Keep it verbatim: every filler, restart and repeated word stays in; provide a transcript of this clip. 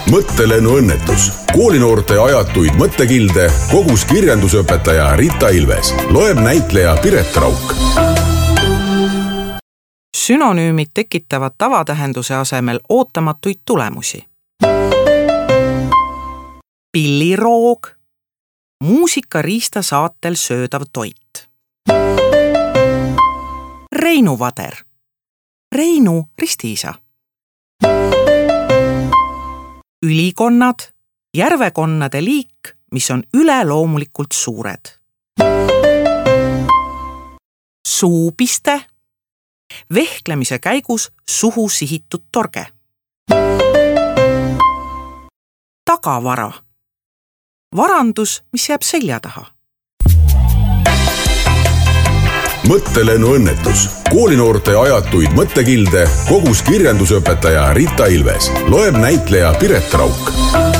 mõttelennuõnnetus. Koolinoorte ajatuid mõttekilde kogus kirjandusõpetaja Rita Ilves. Loeb näitleja Piret Rauk. Sünonüümid tekitavad tavatähenduse asemel ootamatuid tulemusi. Pilliroog, muusikariista saatel söödav toit. Reinu vader, Reinu ristiisa. Ülikonnad, järvekonnade liik, mis on üleloomulikult suured. Suupiste, vehklemise käigus suhu sihitud torge. Tagavara, varandus, mis jääb selja taha. Mõttelennuõnnetus. Koolinoorte ajatuid mõttekilde kogus kirjandusõpetaja Rita Ilves. Loeb näitleja Piret Rauk.